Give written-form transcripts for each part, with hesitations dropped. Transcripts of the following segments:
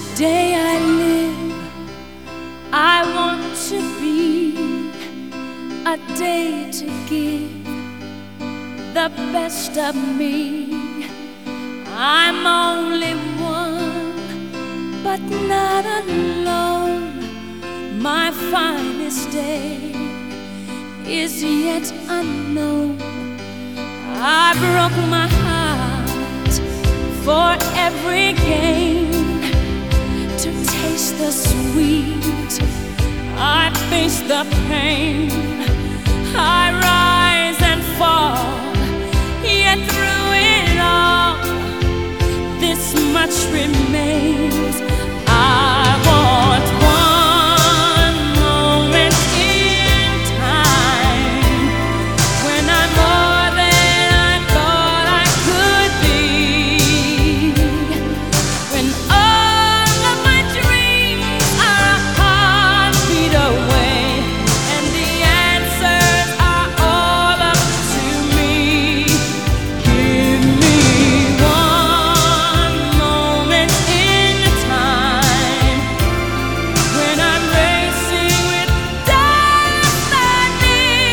day I live, I want to be a day to give the best of me. I'm only one, but not alone. My finest day is yet unknown. I broke my heart for every gain, to taste the sweet, I face the pain. I rise and fall, yet through it all, this much remains. I want one moment in time when I'm more than I thought I could be, when all of my dreams are a heartbeat away, and the answers are all up to me. Give me one moment in time when I'm racing with destiny.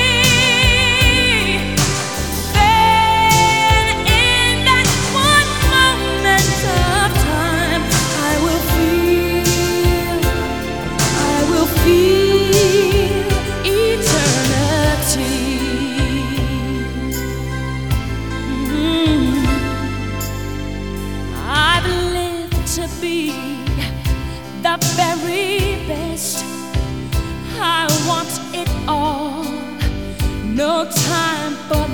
Then in that one moment of time, I will feel eternity. I've lived to be the very best. I want it all. No time for